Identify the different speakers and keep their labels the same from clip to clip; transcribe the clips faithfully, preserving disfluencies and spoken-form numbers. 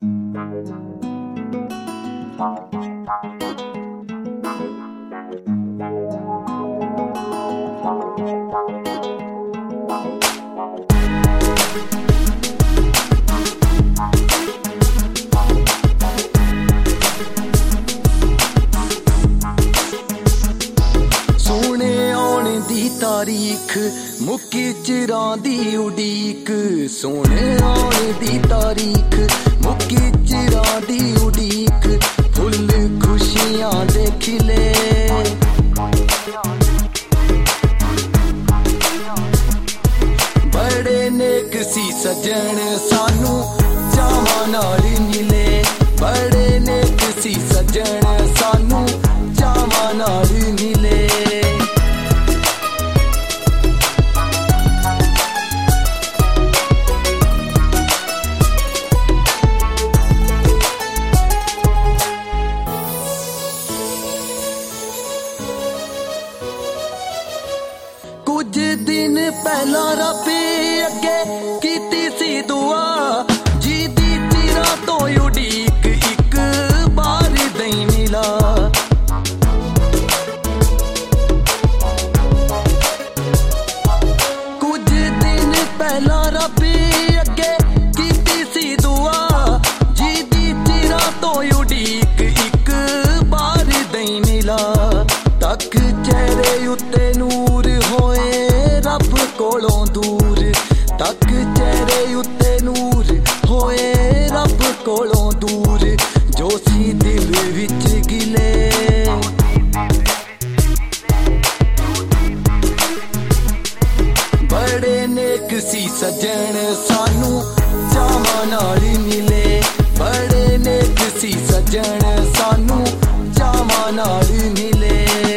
Speaker 1: तारीख मुक्की चिरां दी उड़ीक, सोने आने दी तारीख मुक्की चिरां दी उड़ीक, फुल खुशियां दे खिले बड़े नेक सी सजन सानू चावां नाल मिले, बड़े नेक सी सजन सानू चावां नाल मिले। कुछ दिन पहला रबे अगे कीती सी दुआ, जी दी चिरा तो उड़ीक एक बार दई मिला। कुछ दिन पहला रबे अगे कीती सी दुआ, जी दी चिरा तो उड़ीक एक बार दई मिला। तक चेहरे उत्ते नूर होए रब कोलों दूर, तक चेहरे उत्ते नूर होए रब कोलों दूर, जो सी दिल विच गिले बड़े नेक सी सजन सानू चावां नाल मिले, बड़े नेक सी सजन सानू चावां नाल मिले।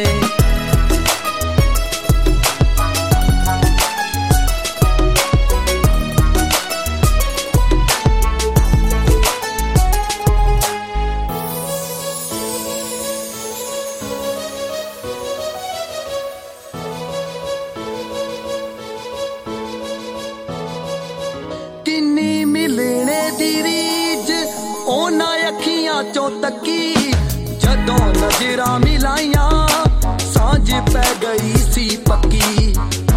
Speaker 1: किन्नी मिलने दी रीज ओना अखियां चों तकी, जदों नजरां मिलाइयां सांझ पै गई सी पक्की।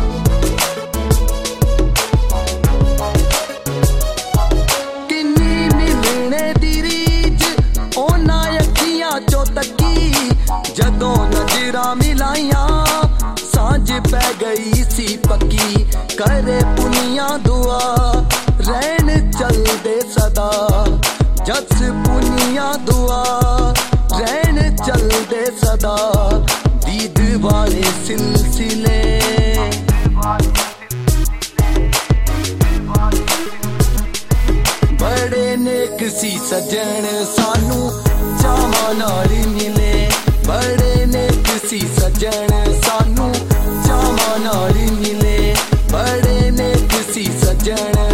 Speaker 1: किन्नी मिलने दी रीज ओना अखियां चों तकी, जदों नजरां मिलाइयां सांझ पै गई सी पक्की। करे पुनिया दुआ रहन चलदे सदा, जस पुनिया दुआ रहन चलदे सदा, दीद वाले सिलसिले बड़े नेक सी सजन सानू चावां नाल मिले, बड़े नेक सी सजन सानू चावां नाल मिले, बड़े नेक सी सजन